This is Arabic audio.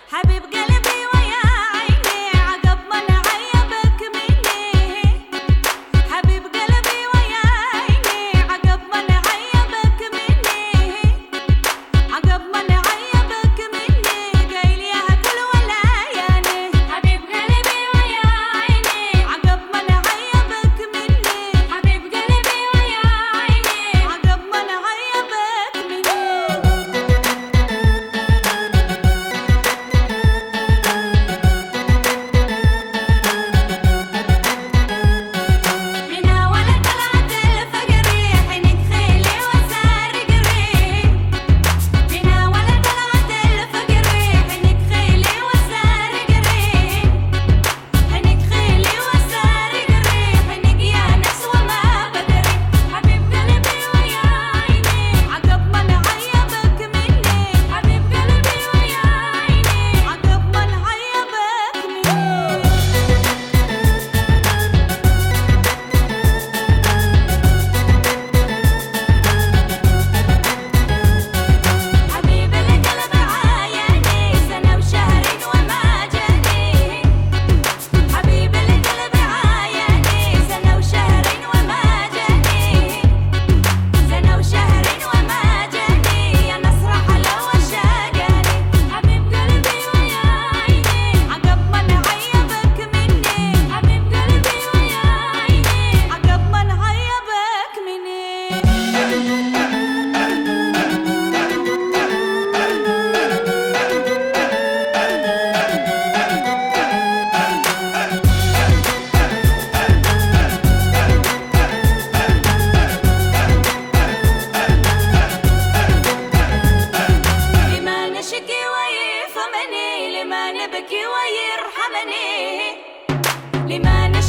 حبيب قلبي ويا عيني عقب ما نعيبك مني. حبيب قلبي ويا عيني عقب ما نعيبك مني. عقب ما نعيبك مني قايل يا كل ولاياني. حبيب قلبي ويا عيني عقب ما نعيبك مني. حبيب قلبي ويا عيني عقب ما نعيبك مني. لما نبكي ويرحمني. لما